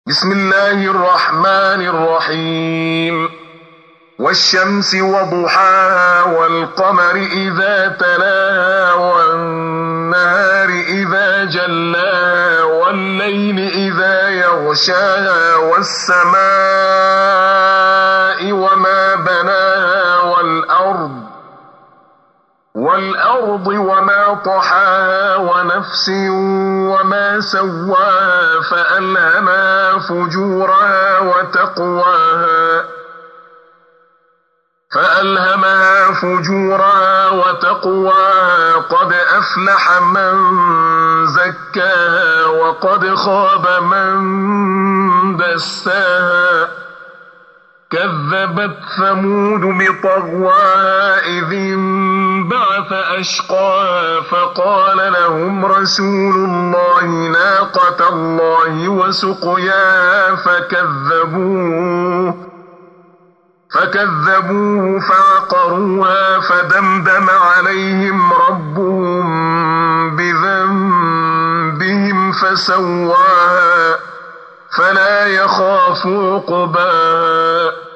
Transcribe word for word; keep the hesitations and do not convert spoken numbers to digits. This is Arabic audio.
بسم الله الرحمن الرحيم والشمس وضحاها والقمر إذا تلاها والنهار إذا جلاها والليل إذا يغشاها والسماء وما بناها والأرض والأرض وما طحاها ونفس وما سواها فألهمها فجورها وتقواها فألهمها فجورها وتقواها قد أفلح من زكاها وقد خاب من دساها كذبت ثمود بطغواها إذ انبعث أشقاها فقال لهم رسول الله ناقة الله وسقياها فكذبوه فكذبوه فعقروها فدمدم عليهم ربهم بذنبهم فسواها فلا يخاف عقباها.